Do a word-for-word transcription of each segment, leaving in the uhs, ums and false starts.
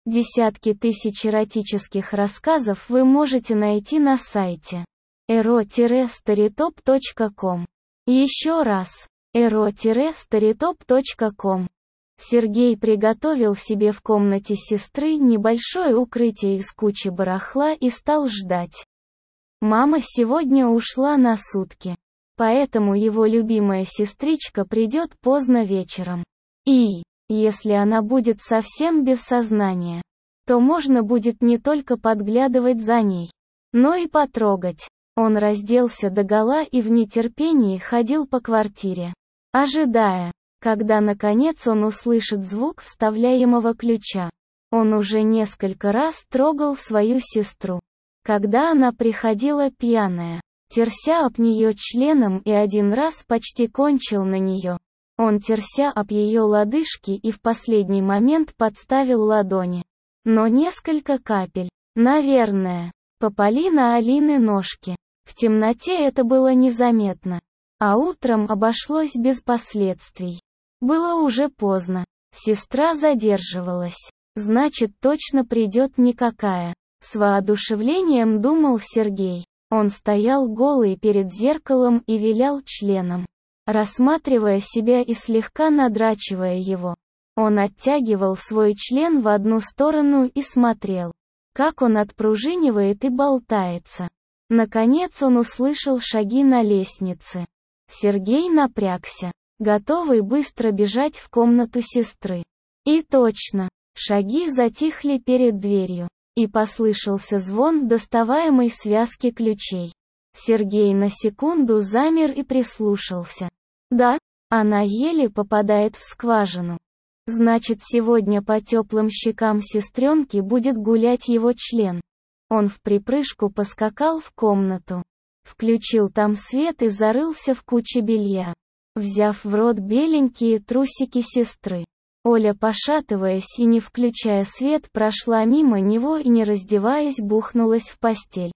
Десятки тысяч эротических рассказов вы можете найти на сайте эро старитоп точка ком. Еще раз, эро старитоп точка ком. Сергей приготовил себе в комнате сестры небольшое укрытие из кучи барахла и стал ждать. Мама сегодня ушла на сутки, поэтому его любимая сестричка придет поздно вечером. И, если она будет совсем без сознания, то можно будет не только подглядывать за ней, но и потрогать. Он разделся догола и в нетерпении ходил по квартире, ожидая, когда наконец он услышит звук вставляемого ключа. Он уже несколько раз трогал свою сестру, когда она приходила пьяная, терся об нее членом, и один раз почти кончил на нее. Он терся об ее лодыжки и в последний момент подставил ладони. Но несколько капель, наверное, попали на Алины ножки. В темноте это было незаметно, а утром обошлось без последствий. Было уже поздно. Сестра задерживалась. Значит, точно придет никакая. С воодушевлением думал Сергей. Он стоял голый перед зеркалом и вилял членом, рассматривая себя и слегка надрачивая его. Он оттягивал свой член в одну сторону и смотрел, как он отпружинивает и болтается. Наконец он услышал шаги на лестнице. Сергей напрягся, готовый быстро бежать в комнату сестры. И точно, шаги затихли перед дверью, и послышался звон доставаемой связки ключей. Сергей на секунду замер и прислушался. Да, она еле попадает в скважину. Значит, сегодня по теплым щекам сестренки будет гулять его член. Он вприпрыжку поскакал в комнату, включил там свет и зарылся в куче белья, взяв в рот беленькие трусики сестры. Оля, пошатываясь и не включая свет, прошла мимо него и, не раздеваясь, бухнулась в постель.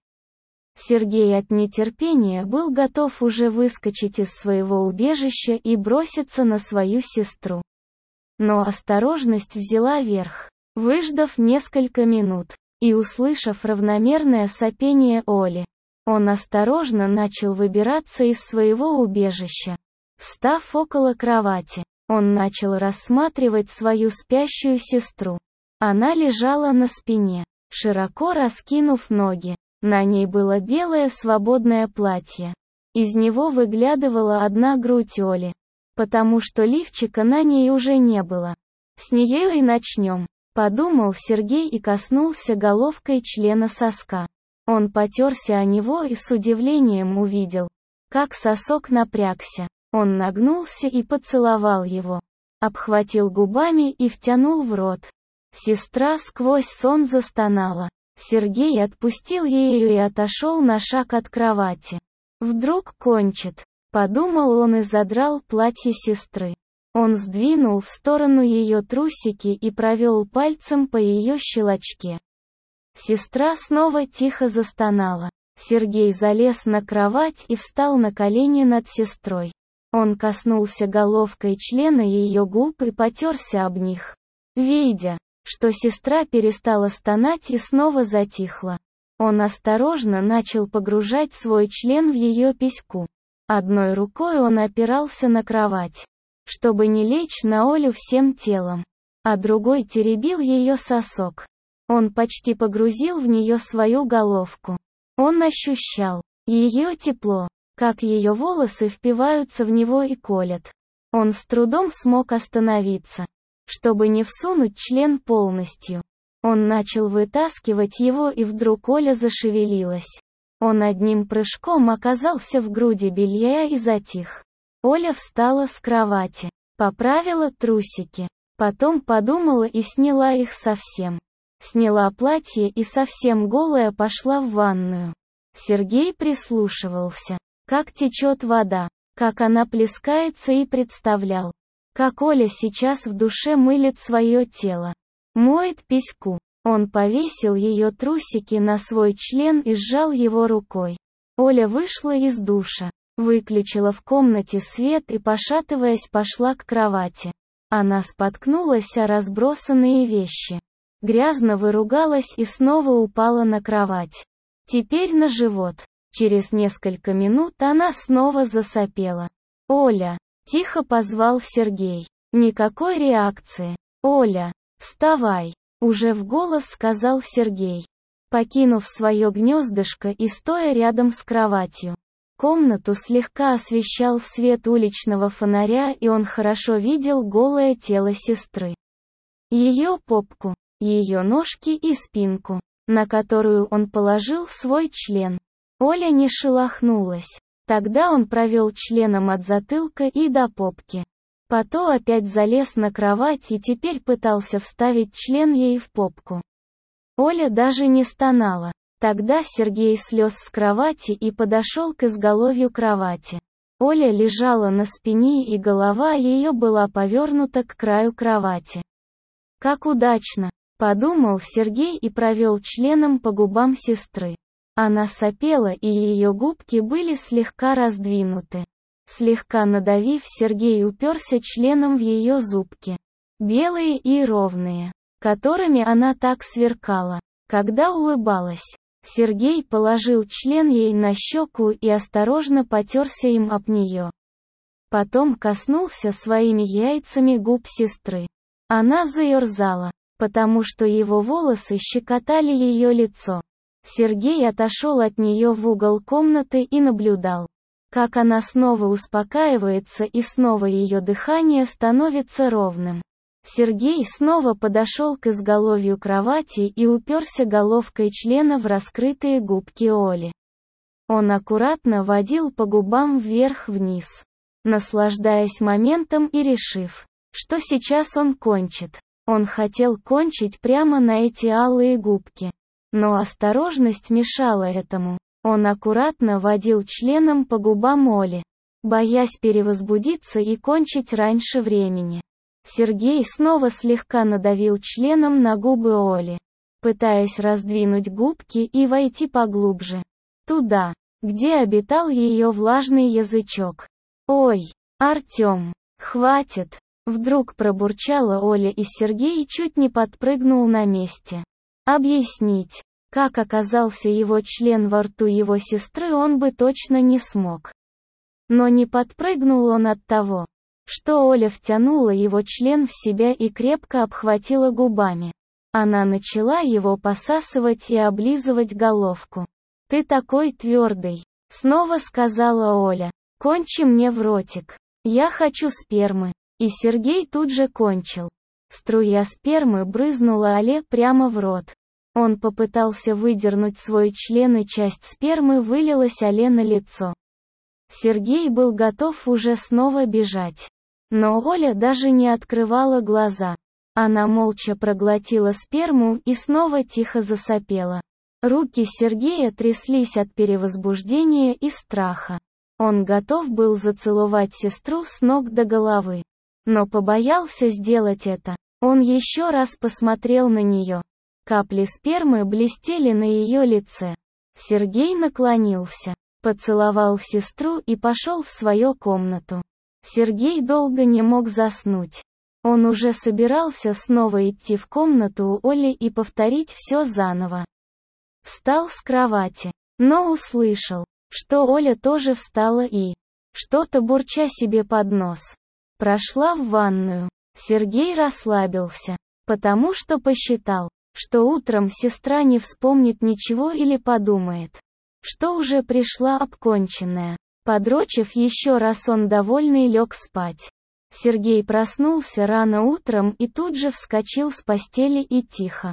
Сергей от нетерпения был готов уже выскочить из своего убежища и броситься на свою сестру. Но осторожность взяла верх. Выждав несколько минут и услышав равномерное сопение Оли, он осторожно начал выбираться из своего убежища. Встав около кровати, он начал рассматривать свою спящую сестру. Она лежала на спине, широко раскинув ноги. На ней было белое свободное платье. Из него выглядывала одна грудь Оли, потому что лифчика на ней уже не было. С нее и начнем, подумал Сергей и коснулся головкой члена соска. Он потерся о него и с удивлением увидел, как сосок напрягся. Он нагнулся и поцеловал его, обхватил губами и втянул в рот. Сестра сквозь сон застонала. Сергей отпустил ее и отошел на шаг от кровати. Вдруг кончит, подумал он и задрал платье сестры. Он сдвинул в сторону ее трусики и провел пальцем по ее щелочке. Сестра снова тихо застонала. Сергей залез на кровать и встал на колени над сестрой. Он коснулся головкой члена ее губ и потерся об них. Видя, что сестра перестала стонать и снова затихла, он осторожно начал погружать свой член в ее письку. Одной рукой он опирался на кровать, чтобы не лечь на Олю всем телом, а другой теребил ее сосок. Он почти погрузил в нее свою головку. Он ощущал ее тепло, как ее волосы впиваются в него и колят. Он с трудом смог остановиться, чтобы не всунуть член полностью. Он начал вытаскивать его, и вдруг Оля зашевелилась. Он одним прыжком оказался в груди белья и затих. Оля встала с кровати, поправила трусики, потом подумала и сняла их совсем. Сняла платье и совсем голая пошла в ванную. Сергей прислушивался, как течет вода, как она плескается, и представлял, как Оля сейчас в душе мылит свое тело, моет письку. Он повесил ее трусики на свой член и сжал его рукой. Оля вышла из душа, выключила в комнате свет и, пошатываясь, пошла к кровати. Она споткнулась о разбросанные вещи. Грязно выругалась и снова упала на кровать. Теперь на живот. Через несколько минут она снова засопела. «Оля!» – тихо позвал Сергей. Никакой реакции. «Оля! Вставай!» – уже в голос сказал Сергей. Покинув свое гнездышко и стоя рядом с кроватью. Комнату слегка освещал свет уличного фонаря, и он хорошо видел голое тело сестры. Ее попку, ее ножки и спинку, на которую он положил свой член. Оля не шелохнулась. Тогда он провел членом от затылка и до попки. Потом опять залез на кровать и теперь пытался вставить член ей в попку. Оля даже не стонала. Тогда Сергей слез с кровати и подошел к изголовью кровати. Оля лежала на спине, и голова ее была повернута к краю кровати. «Как удачно!» – подумал Сергей и провел членом по губам сестры. Она сопела, и ее губки были слегка раздвинуты. Слегка надавив, Сергей уперся членом в ее зубки. Белые и ровные, которыми она так сверкала, когда улыбалась. Сергей положил член ей на щеку и осторожно потерся им об нее. Потом коснулся своими яйцами губ сестры. Она заерзала, потому что его волосы щекотали ее лицо. Сергей отошел от нее в угол комнаты и наблюдал, как она снова успокаивается и снова ее дыхание становится ровным. Сергей снова подошел к изголовью кровати и уперся головкой члена в раскрытые губки Оли. Он аккуратно водил по губам вверх-вниз, наслаждаясь моментом и решив, что сейчас он кончит. Он хотел кончить прямо на эти алые губки. Но осторожность мешала этому. Он аккуратно водил членом по губам Оли, боясь перевозбудиться и кончить раньше времени. Сергей снова слегка надавил членом на губы Оли, пытаясь раздвинуть губки и войти поглубже. Туда, где обитал ее влажный язычок. «Ой, Артем, хватит!» Вдруг пробурчала Оля, и Сергей чуть не подпрыгнул на месте. Объяснить, как оказался его член во рту его сестры, он бы точно не смог. Но не подпрыгнул он от того, что Оля втянула его член в себя и крепко обхватила губами. Она начала его посасывать и облизывать головку. «Ты такой твердый», — снова сказала Оля. «Кончи мне в ротик. Я хочу спермы». И Сергей тут же кончил. Струя спермы брызнула Оле прямо в рот. Он попытался выдернуть свой член, и часть спермы вылилась Оле на лицо. Сергей был готов уже снова бежать. Но Оля даже не открывала глаза. Она молча проглотила сперму и снова тихо засопела. Руки Сергея тряслись от перевозбуждения и страха. Он готов был зацеловать сестру с ног до головы. Но побоялся сделать это. Он еще раз посмотрел на нее. Капли спермы блестели на ее лице. Сергей наклонился, поцеловал сестру и пошел в свою комнату. Сергей долго не мог заснуть. Он уже собирался снова идти в комнату у Оли и повторить все заново. Встал с кровати, но услышал, что Оля тоже встала и, что-то бурча себе под нос, прошла в ванную. Сергей расслабился, потому что посчитал, что утром сестра не вспомнит ничего или подумает, что уже пришла обконченная. Подрочив еще раз, он довольный лег спать. Сергей проснулся рано утром и тут же вскочил с постели и тихо,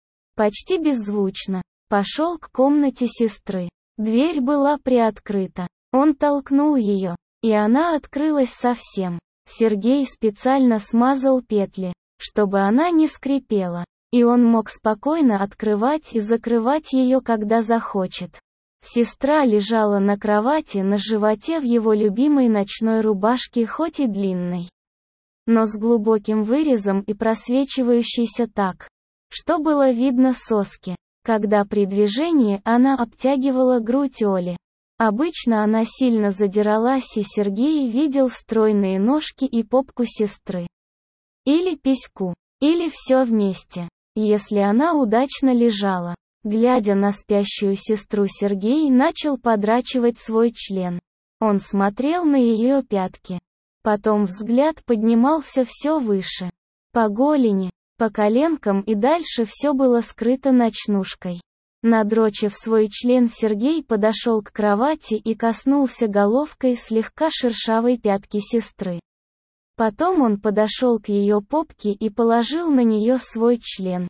почти беззвучно, пошел к комнате сестры. Дверь была приоткрыта. Он толкнул ее, и она открылась совсем. Сергей специально смазал петли, чтобы она не скрипела, и он мог спокойно открывать и закрывать ее, когда захочет. Сестра лежала на кровати на животе в его любимой ночной рубашке, хоть и длинной, но с глубоким вырезом и просвечивающейся так, что было видно соски, когда при движении она обтягивала грудь Оли. Обычно она сильно задиралась, и Сергей видел стройные ножки и попку сестры. Или письку, или все вместе. если она удачно лежала. Глядя на спящую сестру, Сергей начал подрачивать свой член. Он смотрел на ее пятки. Потом взгляд поднимался все выше. По голени, по коленкам, и дальше все было скрыто ночнушкой. Надрочив свой член, Сергей подошел к кровати и коснулся головкой слегка шершавой пятки сестры. Потом он подошел к ее попке и положил на нее свой член.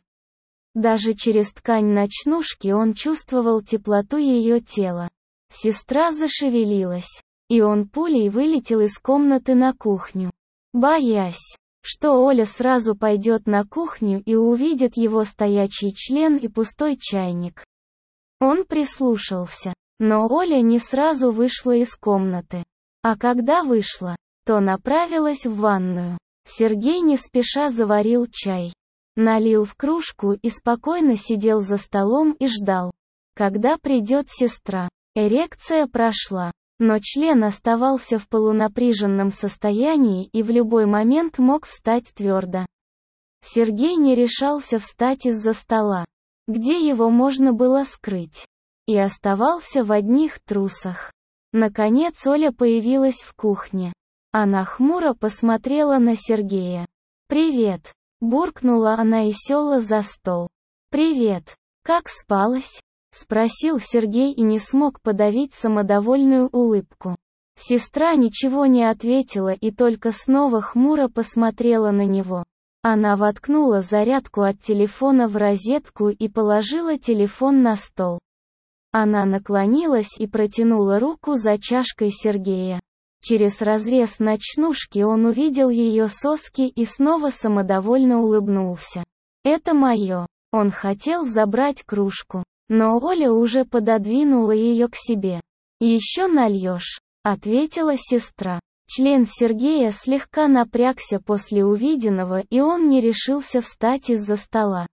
Даже через ткань ночнушки он чувствовал теплоту ее тела. Сестра зашевелилась, и он пулей вылетел из комнаты на кухню. Боясь, что Оля сразу пойдет на кухню и увидит его стоячий член и пустой чайник. Он прислушался, но Оля не сразу вышла из комнаты. А когда вышла, то направилась в ванную. Сергей не спеша заварил чай. Налил в кружку и спокойно сидел за столом и ждал, когда придет сестра. Эрекция прошла, но член оставался в полунапряженном состоянии и в любой момент мог встать твердо. Сергей не решался встать из-за стола, где его можно было скрыть, и оставался в одних трусах. Наконец Оля появилась в кухне. Она хмуро посмотрела на Сергея. «Привет!» — буркнула она и села за стол. «Привет! Как спалось?» — спросил Сергей и не смог подавить самодовольную улыбку. Сестра ничего не ответила и только снова хмуро посмотрела на него. Она воткнула зарядку от телефона в розетку и положила телефон на стол. Она наклонилась и протянула руку за чашкой Сергея. Через разрез ночнушки он увидел ее соски и снова самодовольно улыбнулся. «Это мое». Он хотел забрать кружку, но Оля уже пододвинула ее к себе. «Еще нальешь», — ответила сестра. Член Сергея слегка напрягся после увиденного, и он не решился встать из-за стола.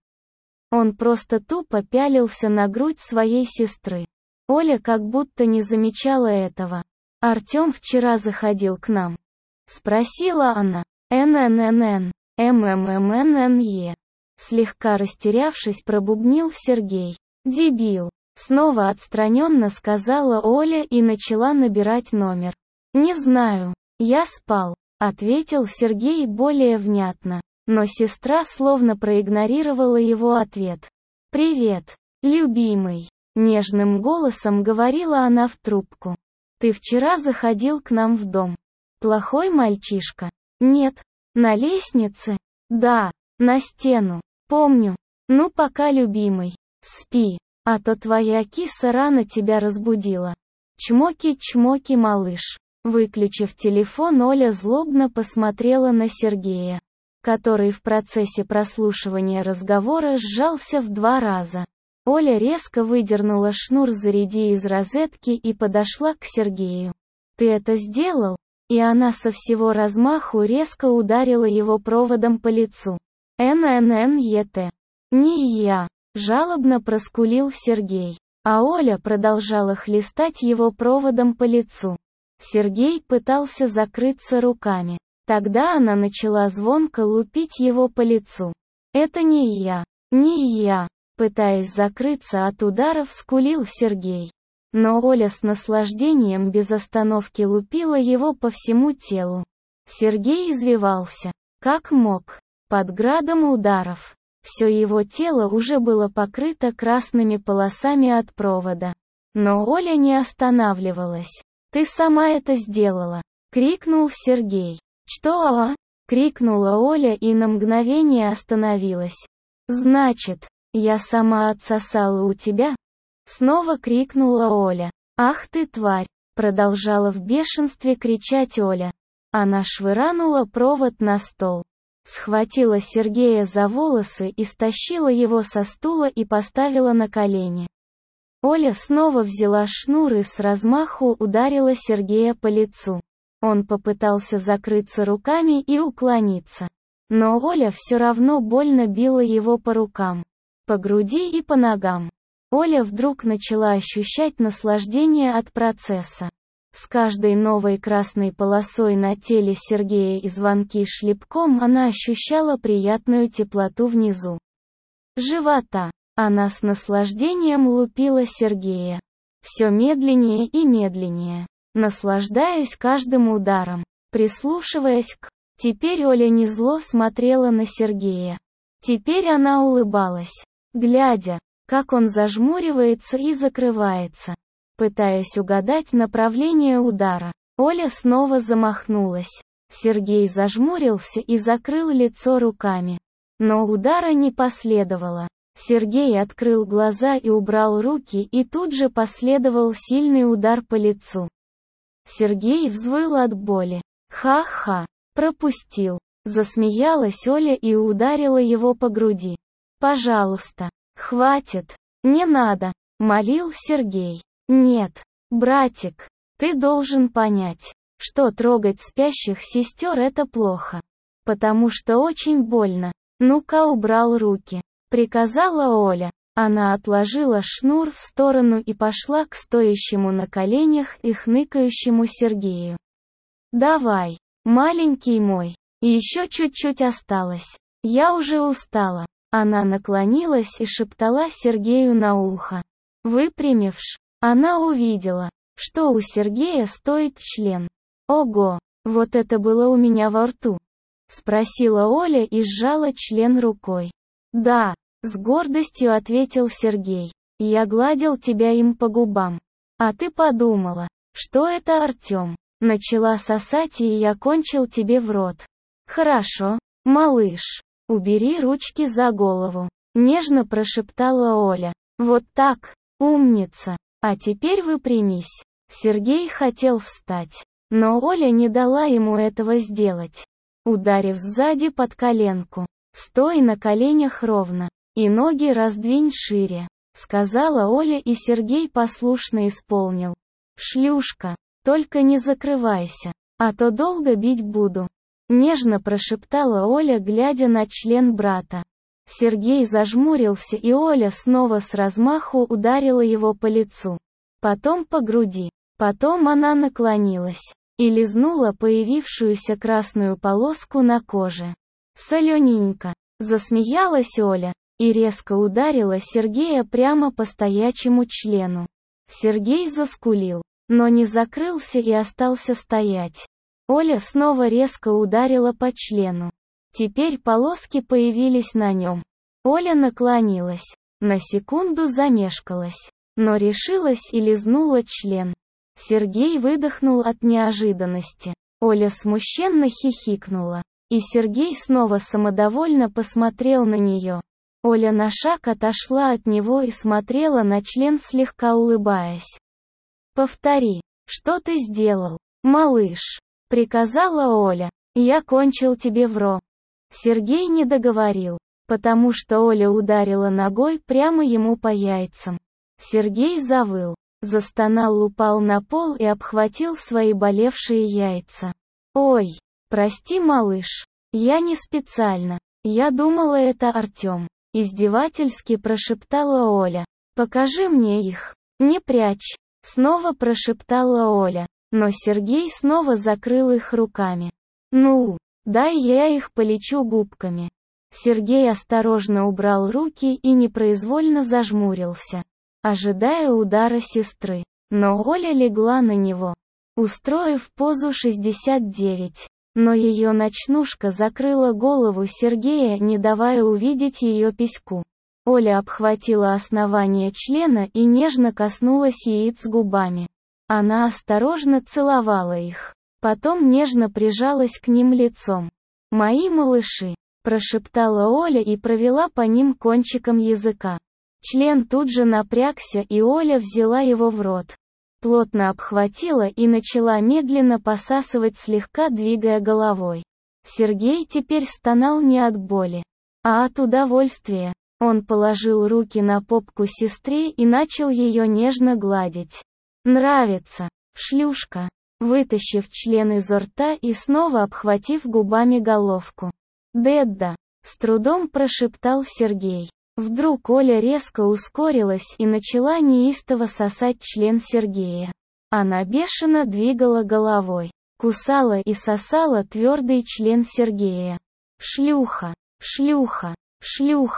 Он просто тупо пялился на грудь своей сестры. Оля как будто не замечала этого. «Артем вчера заходил к нам?» — спросила она. «эн-эн-эн-эн, эм-эм-эм-эн-эн-е». Слегка растерявшись, пробубнил Сергей. «Дебил!» — снова отстраненно сказала Оля и начала набирать номер. «Не знаю, я спал», — ответил Сергей более внятно, но сестра словно проигнорировала его ответ. «Привет, любимый», — нежным голосом говорила она в трубку. «Ты вчера заходил к нам в дом. Плохой мальчишка?» «Нет». «На лестнице?» «Да». «На стену?» «Помню». «Ну пока, любимый. Спи, а то твоя киса рано тебя разбудила». «Чмоки-чмоки, малыш». Выключив телефон, Оля злобно посмотрела на Сергея, который в процессе прослушивания разговора сжался в два раза. Оля резко выдернула шнур заряди из розетки и подошла к Сергею. «Ты это сделал?» И она со всего размаху резко ударила его проводом по лицу. «эн-эн-эн-е-тэ». «Не я», — жалобно проскулил Сергей. А Оля продолжала хлестать его проводом по лицу. Сергей пытался закрыться руками. Тогда она начала звонко лупить его по лицу. «Это не я, не я», пытаясь закрыться от ударов, скулил Сергей. Но Оля с наслаждением без остановки лупила его по всему телу. Сергей извивался, как мог, под градом ударов. Все его тело уже было покрыто красными полосами от провода. Но Оля не останавливалась. «Ты сама это сделала!» — крикнул Сергей. «Что, а?» — крикнула Оля и на мгновение остановилась. «Значит, я сама отсосала у тебя?» — снова крикнула Оля. «Ах ты тварь!» — продолжала в бешенстве кричать Оля. Она швырнула провод на стол, схватила Сергея за волосы и стащила его со стула и поставила на колени. Оля снова взяла шнур и с размаху ударила Сергея по лицу. Он попытался закрыться руками и уклониться. Но Оля все равно больно била его по рукам, по груди и по ногам. Оля вдруг начала ощущать наслаждение от процесса. С каждой новой красной полосой на теле Сергея и звонки шлепком она ощущала приятную теплоту внизу. живота. Она с наслаждением лупила Сергея. Все медленнее и медленнее, наслаждаясь каждым ударом, прислушиваясь к... Теперь Оля не зло смотрела на Сергея. Теперь она улыбалась, глядя, как он зажмуривается и закрывается, пытаясь угадать направление удара. Оля снова замахнулась. Сергей зажмурился и закрыл лицо руками. Но удара не последовало. Сергей открыл глаза и убрал руки, и тут же последовал сильный удар по лицу. Сергей взвыл от боли. «Ха-ха! Пропустил!» Засмеялась Оля и ударила его по груди. «Пожалуйста, хватит! Не надо!» — молил Сергей. «Нет, братик, ты должен понять, что трогать спящих сестер — это плохо. Потому что очень больно. Ну-ка, убрал руки», — приказала Оля. Она отложила шнур в сторону и пошла к стоящему на коленях и хныкающему Сергею. «Давай, маленький мой, еще чуть-чуть осталось. Я уже устала». Она наклонилась и шептала Сергею на ухо. Выпрямившись, она увидела, что у Сергея стоит член. «Ого, вот это было у меня во рту?» — спросила Оля и сжала член рукой. «Да», — с гордостью ответил Сергей. «Я гладил тебя им по губам. А ты подумала, что это Артем. Начала сосать, и я кончил тебе в рот. Хорошо, малыш, убери ручки за голову», — нежно прошептала Оля. «Вот так, умница. А теперь выпрямись». Сергей хотел встать, но Оля не дала ему этого сделать. Ударив сзади под коленку. «Стой на коленях ровно, и ноги раздвинь шире», — сказала Оля, и Сергей послушно исполнил. «Шлюшка, только не закрывайся, а то долго бить буду», — нежно прошептала Оля, глядя на член брата. Сергей зажмурился, и Оля снова с размаху ударила его по лицу. Потом по груди. Потом она наклонилась и лизнула появившуюся красную полоску на коже. «Солененько», — засмеялась Оля, и резко ударила Сергея прямо по стоячему члену. Сергей заскулил, но не закрылся и остался стоять. Оля снова резко ударила по члену. Теперь полоски появились на нем. Оля наклонилась, на секунду замешкалась, но решилась и лизнула член. Сергей выдохнул от неожиданности. Оля смущенно хихикнула, и Сергей снова самодовольно посмотрел на нее. Оля на шаг отошла от него и смотрела на член, слегка улыбаясь. «Повтори, что ты сделал, малыш?» — приказала Оля. «Я кончил тебе в ро». Сергей не договорил, потому что Оля ударила ногой прямо ему по яйцам. Сергей завыл, застонал, упал на пол и обхватил свои болевшие яйца. «Ой, прости, малыш, я не специально, я думала, это Артем», — издевательски прошептала Оля. «Покажи мне их, не прячь», — снова прошептала Оля, но Сергей снова закрыл их руками. «Ну, дай я их полечу губками». Сергей осторожно убрал руки и непроизвольно зажмурился, ожидая удара сестры. Но Оля легла на него, устроив позу шестьдесят девять. Но ее ночнушка закрыла голову Сергея, не давая увидеть ее письку. Оля обхватила основание члена и нежно коснулась яиц губами. Она осторожно целовала их, потом нежно прижалась к ним лицом. «Мои малыши», — прошептала Оля и провела по ним кончиком языка. Член тут же напрягся, и Оля взяла его в рот. Плотно обхватила и начала медленно посасывать, слегка двигая головой. Сергей теперь стонал не от боли, а от удовольствия. Он положил руки на попку сестры и начал ее нежно гладить. «Нравится, шлюшка», вытащив член изо рта и снова обхватив губами головку. «Дедда», с трудом прошептал Сергей. Вдруг Оля резко ускорилась и начала неистово сосать член Сергея. Она бешено двигала головой, кусала и сосала твердый член Сергея. «Шлюха! Шлюха! Шлюха!»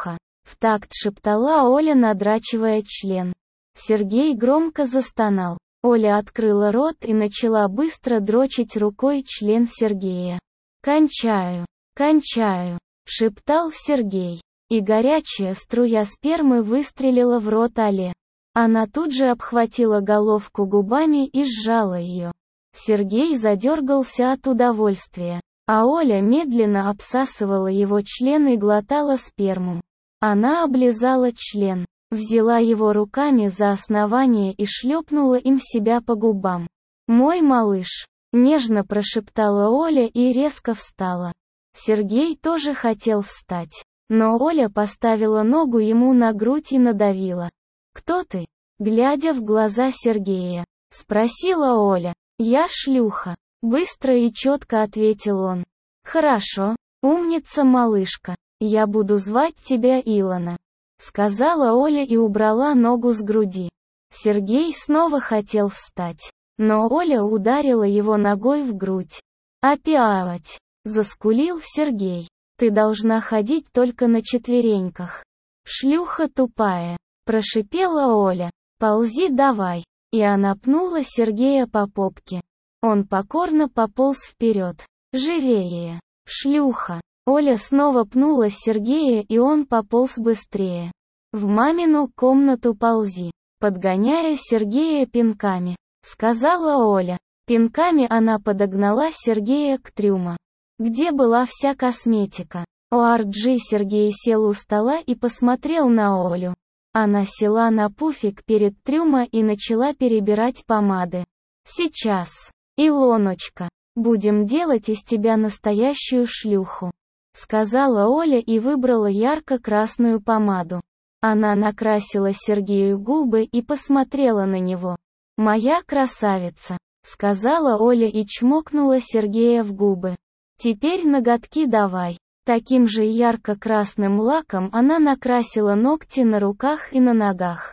В такт шептала Оля, надрачивая член. Сергей громко застонал. Оля открыла рот и начала быстро дрочить рукой член Сергея. «Кончаю, кончаю», — шептал Сергей. И горячая струя спермы выстрелила в рот Оле. Она тут же обхватила головку губами и сжала ее. Сергей задергался от удовольствия, а Оля медленно обсасывала его член и глотала сперму. Она облизала член, взяла его руками за основание и шлепнула им себя по губам. «Мой малыш», — нежно прошептала Оля и резко встала. Сергей тоже хотел встать, но Оля поставила ногу ему на грудь и надавила. «Кто ты?» — глядя в глаза Сергея, спросила Оля. «Я шлюха», — быстро и четко ответил он. «Хорошо, умница, малышка, я буду звать тебя Илона», — сказала Оля и убрала ногу с груди. Сергей снова хотел встать, но Оля ударила его ногой в грудь. «Опять!» — заскулил Сергей. «Ты должна ходить только на четвереньках». «Шлюха тупая», — прошипела Оля. «Ползи давай». И она пнула Сергея по попке. Он покорно пополз вперед. «Живее! Шлюха!» Оля снова пнула Сергея, и он пополз быстрее. «В мамину комнату ползи», подгоняя Сергея пинками, сказала Оля. Пинками она подогнала Сергея к трюму, где была вся косметика. О.Ар.Джи Сергей сел у стола и посмотрел на Олю. Она села на пуфик перед трюмо и начала перебирать помады. «Сейчас, Илоночка, будем делать из тебя настоящую шлюху», сказала Оля и выбрала ярко-красную помаду. Она накрасила Сергею губы и посмотрела на него. «Моя красавица», сказала Оля и чмокнула Сергея в губы. «Теперь ноготки давай». Таким же ярко-красным лаком она накрасила ногти на руках и на ногах.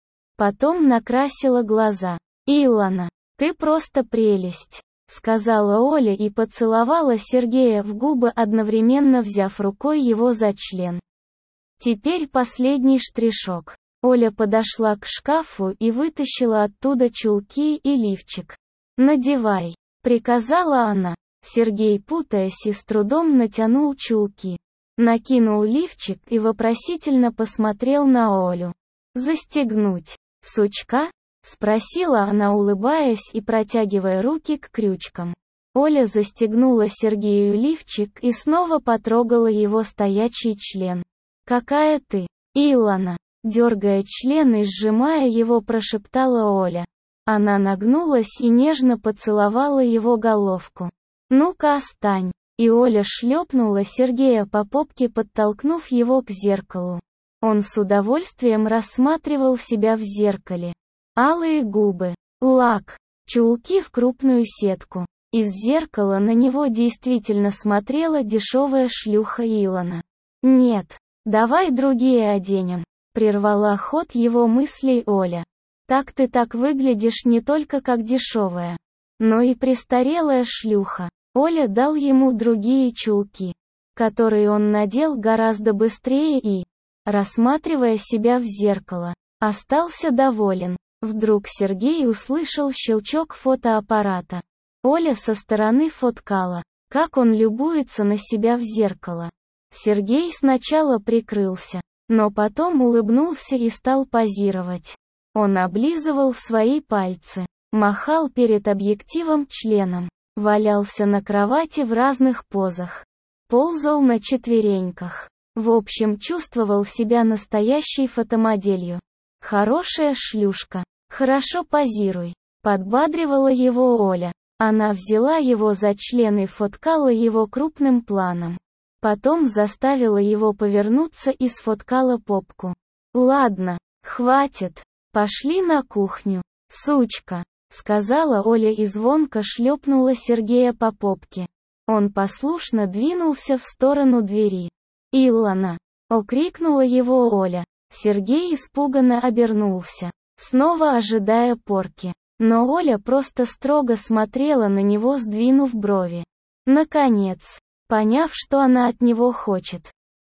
Потом накрасила глаза. «Илона, ты просто прелесть», сказала Оля и поцеловала Сергея в губы, одновременно взяв рукой его за член. Теперь последний штришок. Оля подошла к шкафу и вытащила оттуда чулки и лифчик. «Надевай», приказала она. Сергей, путаясь и с трудом, натянул чулки. Накинул лифчик и вопросительно посмотрел на Олю. «Застегнуть, сучка?» спросила она, улыбаясь и протягивая руки к крючкам. Оля застегнула Сергею лифчик и снова потрогала его стоячий член. «Какая ты, Илона!» Дергая член и сжимая его, прошептала Оля. Она нагнулась и нежно поцеловала его головку. «Ну-ка, остань!» И Оля шлепнула Сергея по попке, подтолкнув его к зеркалу. Он с удовольствием рассматривал себя в зеркале. Алые губы, лак, чулки в крупную сетку. Из зеркала на него действительно смотрела дешевая шлюха Илона. «Нет, давай другие оденем», — прервала ход его мыслей Оля. «Так ты так выглядишь не только как дешевая, но и престарелая шлюха». Оля дал ему другие чулки, которые он надел гораздо быстрее и, рассматривая себя в зеркало, остался доволен. Вдруг Сергей услышал щелчок фотоаппарата. Оля со стороны фоткала, как он любуется на себя в зеркало. Сергей сначала прикрылся, но потом улыбнулся и стал позировать. Он облизывал свои пальцы, махал перед объективом членом, валялся на кровати в разных позах, ползал на четвереньках. В общем, чувствовал себя настоящей фотомоделью. «Хорошая шлюшка, хорошо позируй», — подбадривала его Оля. Она взяла его за член и фоткала его крупным планом. Потом заставила его повернуться и сфоткала попку. «Ладно, хватит, пошли на кухню, сучка», — сказала Оля и звонко шлепнула Сергея по попке. Он послушно двинулся в сторону двери. «Илона!» — окрикнула его Оля. Сергей испуганно обернулся, снова ожидая порки. Но Оля просто строго смотрела на него, сдвинув брови. Наконец, поняв, что она от него хочет,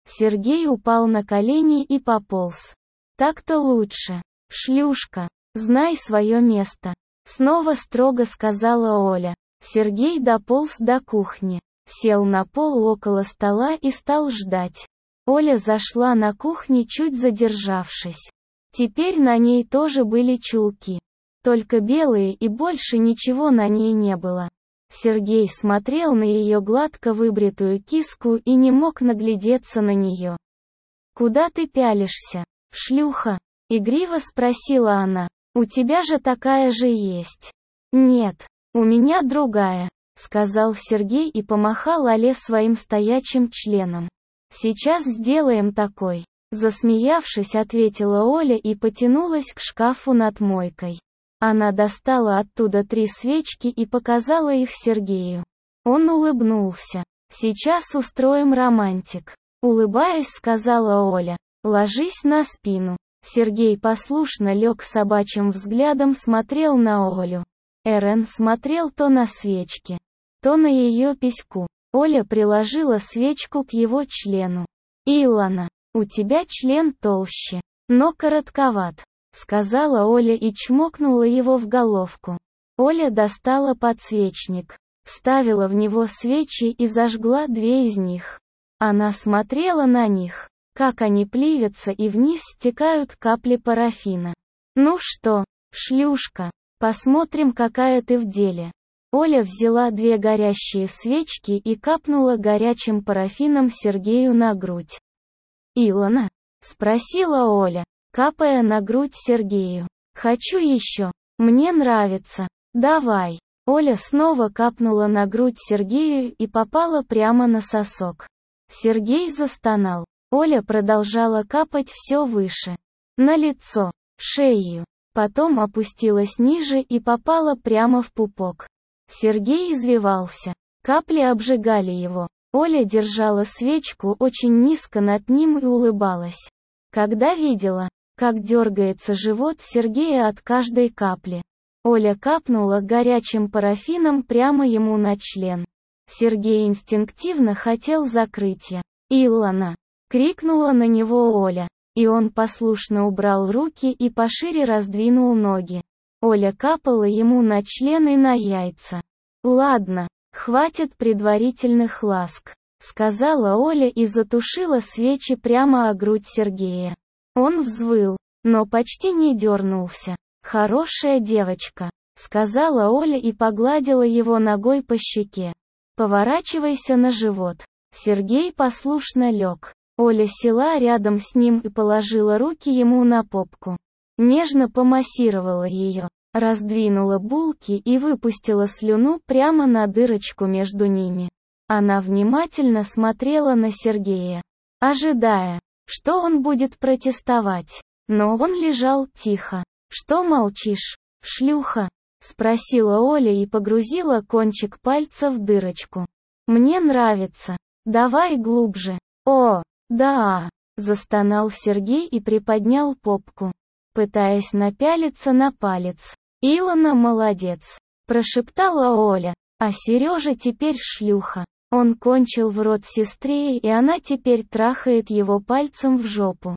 Сергей упал на колени и пополз. Так-то лучше. Шлюшка, знай свое место. Снова строго сказала Оля. Сергей дополз до кухни, сел на пол около стола и стал ждать. Оля зашла на кухню, чуть задержавшись. Теперь на ней тоже были чулки. Только белые, и больше ничего на ней не было. Сергей смотрел на ее гладко выбритую киску и не мог наглядеться на нее. «Куда ты пялишься, шлюха?» — игриво спросила она. «У тебя же такая же есть». «Нет, у меня другая», — сказал Сергей и помахал Оле своим стоячим членом. «Сейчас сделаем такой», — засмеявшись, ответила Оля и потянулась к шкафу над мойкой. Она достала оттуда три свечки и показала их Сергею. Он улыбнулся. «Сейчас устроим романтик», — улыбаясь, сказала Оля. «Ложись на спину». Сергей послушно лег, собачьим взглядом смотрел на Олю. Эрен смотрел то на свечки, то на ее письку. Оля приложила свечку к его члену. «Илона, у тебя член толще, но коротковат», — сказала Оля и чмокнула его в головку. Оля достала подсвечник, вставила в него свечи и зажгла две из них. Она смотрела на них, как они плавятся и вниз стекают капли парафина. «Ну что, шлюшка, посмотрим, какая ты в деле». Оля взяла две горящие свечки и капнула горячим парафином Сергею на грудь. «Илона?» — спросила Оля, капая на грудь Сергею. «Хочу еще. Мне нравится. Давай». Оля снова капнула на грудь Сергею и попала прямо на сосок. Сергей застонал. Оля продолжала капать все выше. На лицо, шею. Потом опустилась ниже и попала прямо в пупок. Сергей извивался. Капли обжигали его. Оля держала свечку очень низко над ним и улыбалась. Когда видела, как дергается живот Сергея от каждой капли, Оля капнула горячим парафином прямо ему на член. Сергей инстинктивно хотел закрытия. «Илона!» — крикнула на него Оля, и он послушно убрал руки и пошире раздвинул ноги. Оля капала ему на член и на яйца. «Ладно, хватит предварительных ласк», — сказала Оля и затушила свечи прямо о грудь Сергея. Он взвыл, но почти не дернулся. «Хорошая девочка», — сказала Оля и погладила его ногой по щеке. «Поворачивайся на живот». Сергей послушно лег. Оля села рядом с ним и положила руки ему на попку. Нежно помассировала ее, раздвинула булки и выпустила слюну прямо на дырочку между ними. Она внимательно смотрела на Сергея, ожидая, что он будет протестовать. Но он лежал тихо. «Что молчишь, шлюха?» — спросила Оля и погрузила кончик пальца в дырочку. «Мне нравится. Давай глубже». «О, да!» — застонал Сергей и приподнял попку, пытаясь напялиться на палец. «Илона молодец», — прошептала Оля, «а Сережа теперь шлюха. Он кончил в рот сестре, и она теперь трахает его пальцем в жопу.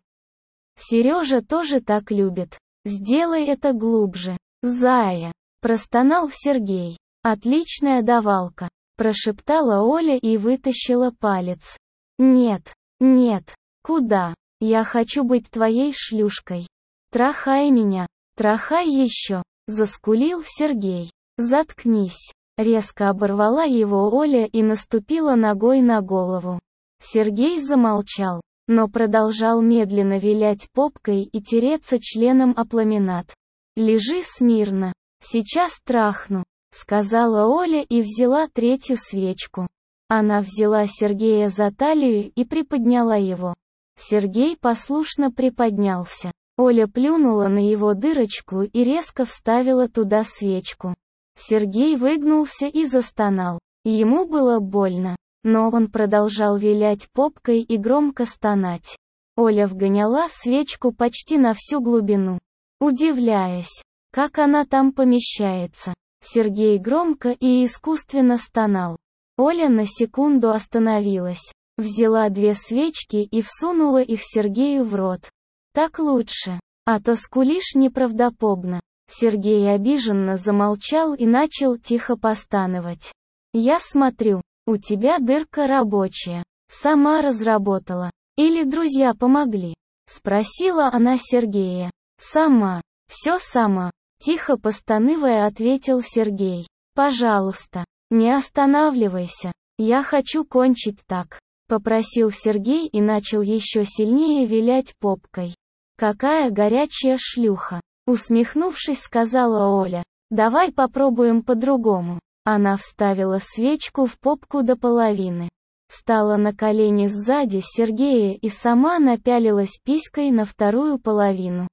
Сережа тоже так любит. Сделай это глубже, зая», — простонал Сергей. «Отличная давалка», — прошептала Оля и вытащила палец. «Нет, нет, куда? Я хочу быть твоей шлюшкой. Трахай меня, трахай еще», — заскулил Сергей. «Заткнись», — резко оборвала его Оля и наступила ногой на голову. Сергей замолчал, но продолжал медленно вилять попкой и тереться членом о ламинат. «Лежи смирно, сейчас трахну», — сказала Оля и взяла третью свечку. Она взяла Сергея за талию и приподняла его. Сергей послушно приподнялся. Оля плюнула на его дырочку и резко вставила туда свечку. Сергей выгнулся и застонал. Ему было больно, но он продолжал вилять попкой и громко стонать. Оля вгоняла свечку почти на всю глубину, удивляясь, как она там помещается. Сергей громко и искусственно стонал. Оля на секунду остановилась, Взяла две свечки и всунула их Сергею в рот. Так лучше. А то скулишь неправдоподобно. Сергей обиженно замолчал и начал тихо постановать. Я смотрю, у тебя дырка рабочая. Сама разработала. Или друзья помогли? Спросила она Сергея. Сама. Все сама. Тихо постанывая, ответил Сергей. Пожалуйста, не останавливайся. Я хочу кончить так. Попросил Сергей и начал еще сильнее вилять попкой. Какая горячая шлюха. Усмехнувшись, сказала Оля. Давай попробуем по-другому. Она вставила свечку в попку до половины. Стала на колени сзади Сергея и сама напялилась писькой на вторую половину.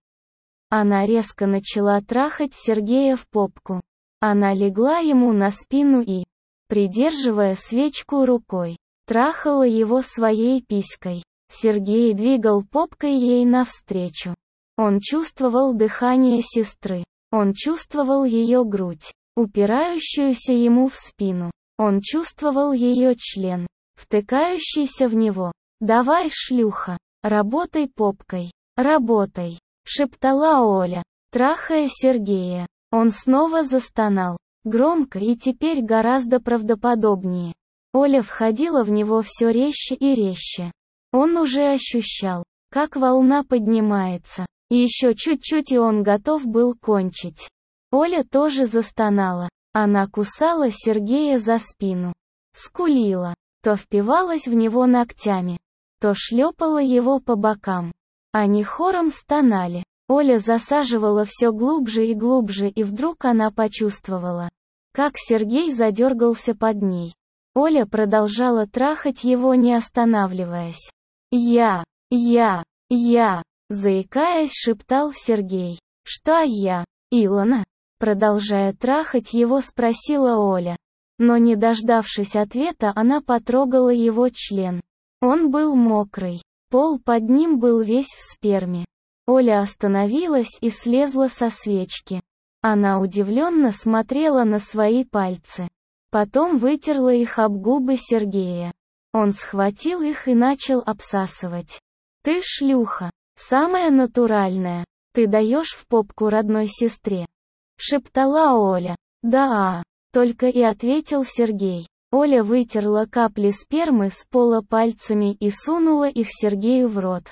Она резко начала трахать Сергея в попку. Она легла ему на спину и, придерживая свечку рукой, трахала его своей писькой. Сергей двигал попкой ей навстречу. Он чувствовал дыхание сестры. Он чувствовал ее грудь, упирающуюся ему в спину. Он чувствовал ее член, втыкающийся в него. «Давай, шлюха, работай попкой, работай», — шептала Оля, трахая Сергея. Он снова застонал, громко и теперь гораздо правдоподобнее. Оля входила в него все резче и резче. Он уже ощущал, как волна поднимается. И еще чуть-чуть и он готов был кончить. Оля тоже застонала. Она кусала Сергея за спину. Скулила. То впивалась в него ногтями, то шлепала его по бокам. Они хором стонали. Оля засаживала все глубже и глубже, и вдруг она почувствовала, как Сергей задергался под ней. Оля продолжала трахать его, не останавливаясь. «Я, я, я», заикаясь, шептал Сергей. «Что я, Илона?» Продолжая трахать его, спросила Оля. Но не дождавшись ответа, она потрогала его член. Он был мокрый. Пол под ним был весь в сперме. Оля остановилась и слезла со свечки. Она удивленно смотрела на свои пальцы. Потом вытерла их об губы Сергея. Он схватил их и начал обсасывать. «Ты шлюха. Самая натуральная. Ты даешь в попку родной сестре», — шептала Оля. «Да, только и ответил Сергей». Оля вытерла капли спермы с пола пальцами и сунула их Сергею в рот.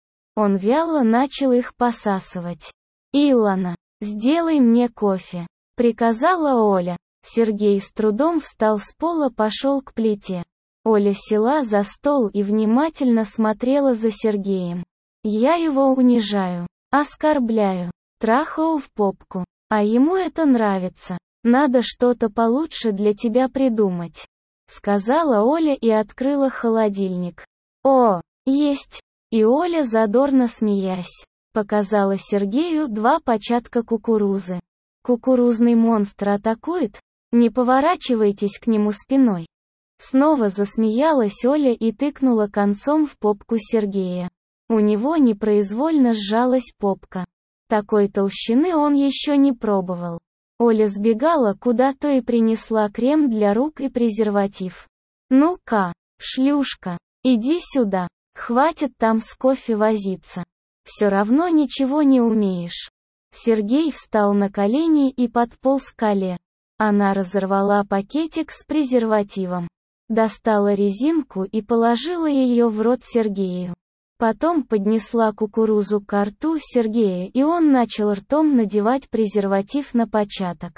Он вяло начал их посасывать. «Илона, сделай мне кофе», — приказала Оля. Сергей с трудом встал с пола, пошел к плите. Оля села за стол и внимательно смотрела за Сергеем. «Я его унижаю, оскорбляю, трахаю в попку, а ему это нравится. Надо что-то получше для тебя придумать», — сказала Оля и открыла холодильник. «О, есть!» И Оля, задорно смеясь, показала Сергею два початка кукурузы. «Кукурузный монстр атакует? Не поворачивайтесь к нему спиной». Снова засмеялась Оля и тыкнула концом в попку Сергея. У него непроизвольно сжалась попка. Такой толщины он еще не пробовал. Оля сбегала куда-то и принесла крем для рук и презерватив. «Ну-ка, шлюшка, иди сюда. Хватит там с кофе возиться. Все равно ничего не умеешь». Сергей встал на колени и подполз к Оле. Она разорвала пакетик с презервативом, достала резинку и положила ее в рот Сергею. Потом поднесла кукурузу к рту Сергея, и он начал ртом надевать презерватив на початок.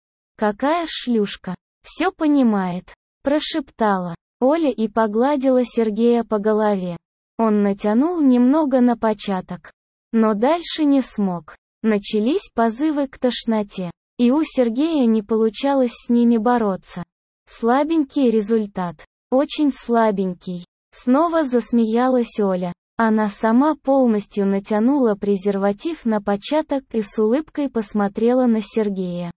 «Какая шлюшка! Все понимает!» – прошептала Оля и погладила Сергея по голове. Он натянул немного на початок, но дальше не смог. Начались позывы к тошноте, и у Сергея не получалось с ними бороться. Слабенький результат. Очень слабенький. Снова засмеялась Оля. Она сама полностью натянула презерватив на початок и с улыбкой посмотрела на Сергея.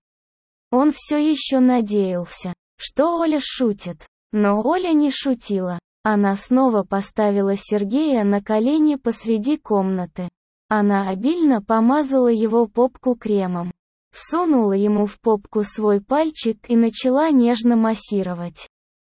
Он все еще надеялся, что Оля шутит. Но Оля не шутила. Она снова поставила Сергея на колени посреди комнаты. Она обильно помазала его попку кремом, всунула ему в попку свой пальчик и начала нежно массировать.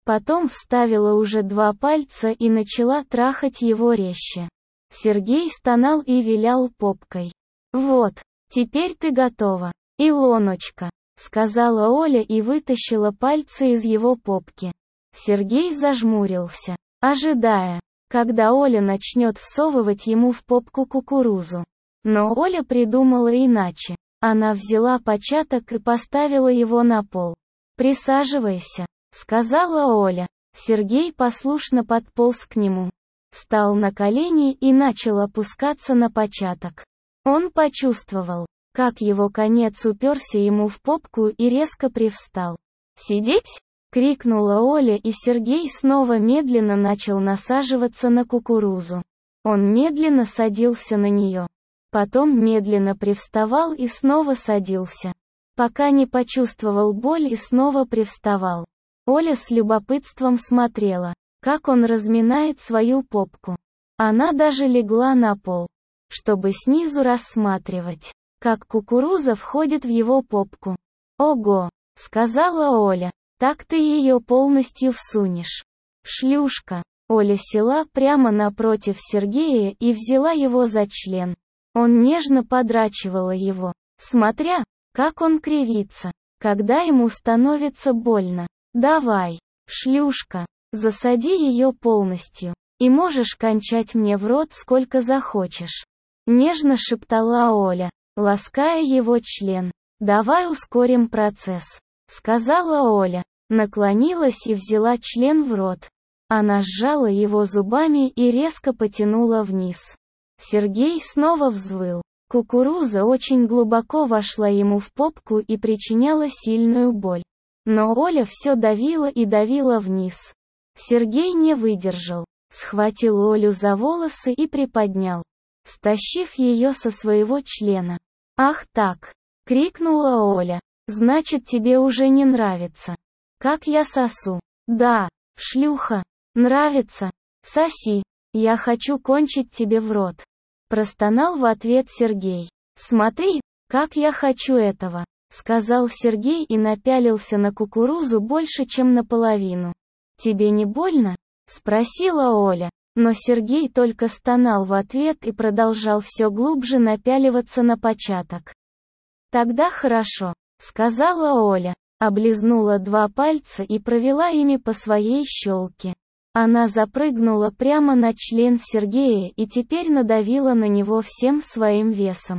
Потом вставила уже два пальца и начала трахать его резче. Сергей стонал и вилял попкой. «Вот, теперь ты готова, Илоночка», — сказала Оля и вытащила пальцы из его попки. Сергей зажмурился, ожидая, когда Оля начнет всовывать ему в попку кукурузу. Но Оля придумала иначе. Она взяла початок и поставила его на пол. «Присаживайся», — сказала Оля. Сергей послушно подполз к нему. Стал на колени и начал опускаться на початок. Он почувствовал, как его конец уперся ему в попку и резко привстал. «Сидеть?» — крикнула Оля, и Сергей снова медленно начал насаживаться на кукурузу. Он медленно садился на нее. Потом медленно привставал и снова садился. Пока не почувствовал боль и снова привставал. Оля с любопытством смотрела, как он разминает свою попку. Она даже легла на пол, чтобы снизу рассматривать, как кукуруза входит в его попку. «Ого!» — сказала Оля. «Так ты ее полностью всунешь». «Шлюшка!» Оля села прямо напротив Сергея и взяла его за член. Он нежно подрачивала его, смотря, как он кривится, когда ему становится больно. «Давай, шлюшка, засади ее полностью, и можешь кончать мне в рот сколько захочешь», — нежно шептала Оля, лаская его член. «Давай ускорим процесс», — сказала Оля, наклонилась и взяла член в рот. Она сжала его зубами и резко потянула вниз. Сергей снова взвыл. Кукуруза очень глубоко вошла ему в попку и причиняла сильную боль. Но Оля все давила и давила вниз. Сергей не выдержал, схватил Олю за волосы и приподнял, стащив ее со своего члена. «Ах так!» — крикнула Оля. «Значит, тебе уже не нравится, как я сосу?» «Да, шлюха, нравится. Соси, я хочу кончить тебе в рот», — простонал в ответ Сергей. «Смотри, как я хочу этого», — сказал Сергей и напялился на кукурузу больше, чем наполовину. «Тебе не больно?» — спросила Оля, но Сергей только стонал в ответ и продолжал все глубже напяливаться на початок. «Тогда хорошо», — сказала Оля, облизнула два пальца и провела ими по своей щелке. Она запрыгнула прямо на член Сергея и теперь надавила на него всем своим весом.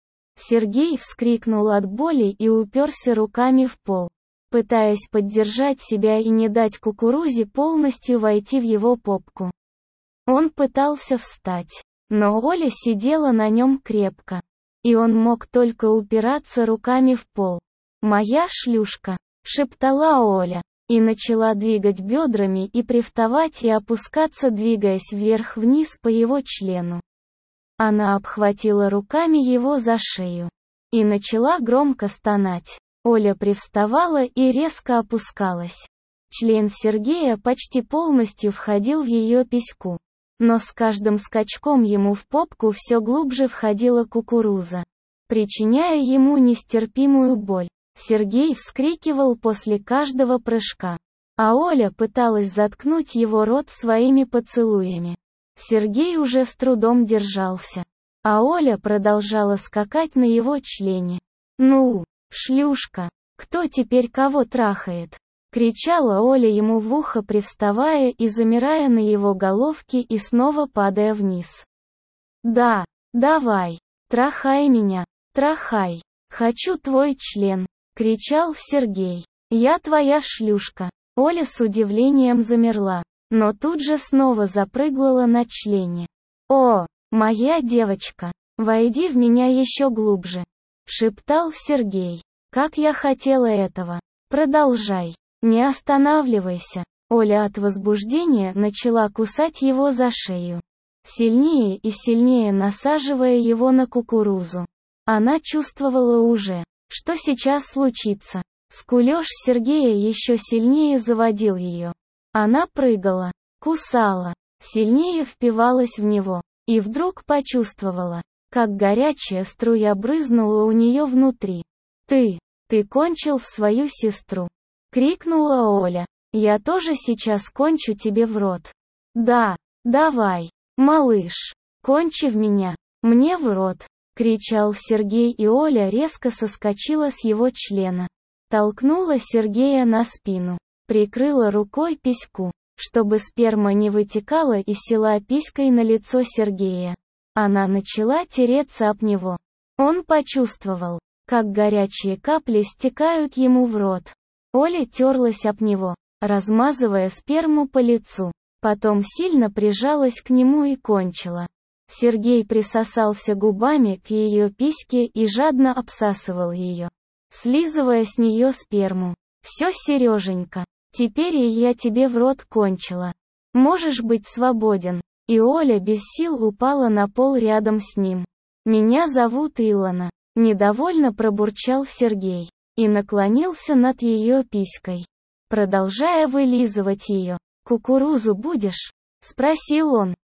Сергей вскрикнул от боли и уперся руками в пол, пытаясь поддержать себя и не дать кукурузе полностью войти в его попку. Он пытался встать, но Оля сидела на нем крепко, и он мог только упираться руками в пол. «Моя шлюшка», — шептала Оля, и начала двигать бедрами и привставать и опускаться, двигаясь вверх-вниз по его члену. Она обхватила руками его за шею и начала громко стонать. Оля привставала и резко опускалась. Член Сергея почти полностью входил в ее письку, но с каждым скачком ему в попку все глубже входила кукуруза, причиняя ему нестерпимую боль. Сергей вскрикивал после каждого прыжка, а Оля пыталась заткнуть его рот своими поцелуями. Сергей уже с трудом держался, а Оля продолжала скакать на его члене. «Ну, шлюшка, кто теперь кого трахает?» — кричала Оля ему в ухо, привставая и замирая на его головке и снова падая вниз. «Да, давай, трахай меня, трахай, хочу твой член», — кричал Сергей. «Я твоя шлюшка». Оля с удивлением замерла, но тут же снова запрыгала на члене. «О, моя девочка, войди в меня еще глубже», — шептал Сергей. «Как я хотела этого. Продолжай. Не останавливайся». Оля от возбуждения начала кусать его за шею, сильнее и сильнее насаживая его на кукурузу. Она чувствовала уже, что сейчас случится. Скулёж Сергея еще сильнее заводил ее. Она прыгала, кусала, сильнее впивалась в него, и вдруг почувствовала, как горячая струя брызнула у нее внутри. «Ты, ты кончил в свою сестру!» — крикнула Оля. Я тоже сейчас кончу тебе в рот. Да, давай, малыш, кончи в меня, мне в рот, кричал Сергей, и Оля резко соскочила с его члена. Толкнула Сергея на спину, прикрыла рукой письку, чтобы сперма не вытекала, и села писькой на лицо Сергея. Она начала тереться об него. Он почувствовал, как горячие капли стекают ему в рот. Оля терлась об него, размазывая сперму по лицу. Потом сильно прижалась к нему и кончила. Сергей присосался губами к ее письке и жадно обсасывал ее, слизывая с нее сперму. «Все, Сереженька, теперь и я тебе в рот кончила. Можешь быть свободен». И Оля без сил упала на пол рядом с ним. «Меня зовут Илона», — недовольно пробурчал Сергей. И наклонился над ее писькой, продолжая вылизывать ее. «Кукурузу будешь?» — спросил он.